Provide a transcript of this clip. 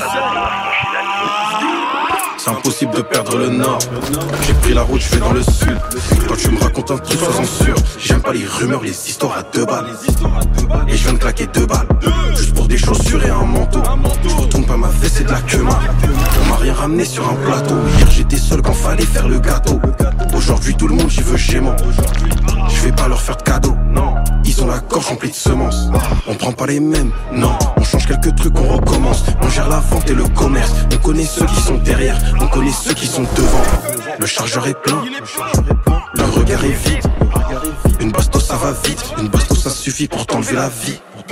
C'est impossible de perdre le nord. J'ai pris la route, je vais dans le sud. Quand tu me racontes un truc, sois-en sûr. J'aime pas les rumeurs, les histoires à 2 balles. Et je viens de claquer 2 balles. Juste pour des chaussures et un manteau. Je retourne pas ma veste, c'est de la queuma. On m'a rien ramené sur un plateau. Hier j'étais seul quand fallait faire le gâteau. Aujourd'hui tout le monde j'y veut chez moi. Je vais pas leur faire de cadeaux. Ils ont la gorge remplie de semences. On prend pas les mêmes, non. On change quelques trucs, on recommence. On gère la vente et le commerce. On connaît ceux qui sont derrière, on connaît ceux qui sont devant. Le chargeur est plein, le regard est vide. Une bastos ça va vite, une bastos ça suffit pour t'enlever la vie.